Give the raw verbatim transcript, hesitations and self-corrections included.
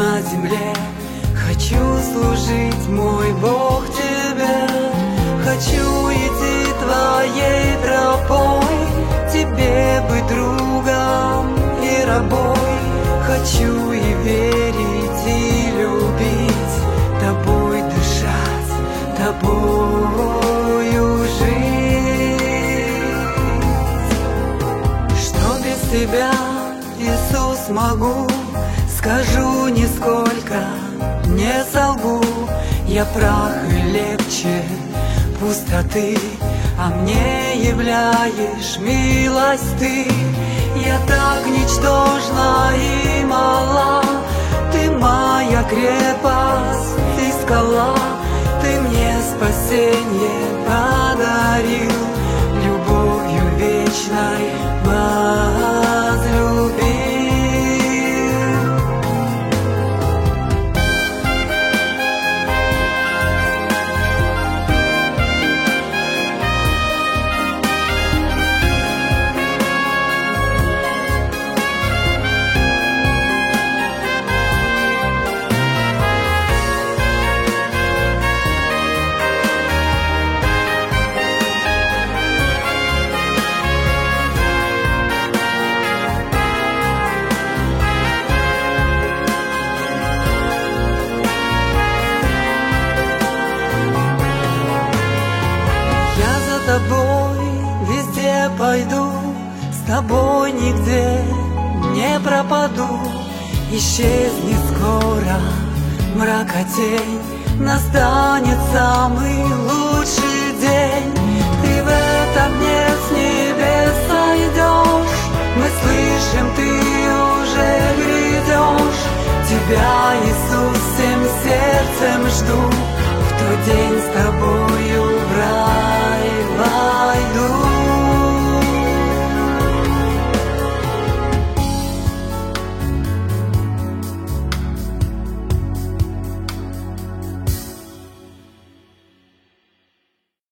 на земле. Хочу служить, мой Бог, Тебе. Хочу идти Твоей тропой, Тебе быть другом и рабой. Хочу и верить, и любить, Тобой дышать, Тобою жить. Что без Тебя, Иисус, могу? Скажу нисколько, не солгу. Я прах и легче пустоты, а мне являешь милость Ты. Я так ничтожна и мала, Ты моя крепость и скала. Ты мне спасенье подарил, любовью вечной возлюбил. С тобой везде пойду, с тобой нигде не пропаду. Исчезнет скоро мрака тень, настанет самый лучший день. Ты в этом дне с небес сойдешь, мы слышим, ты уже грядешь. Тебя, Иисус, всем сердцем жду, в тот день с тобой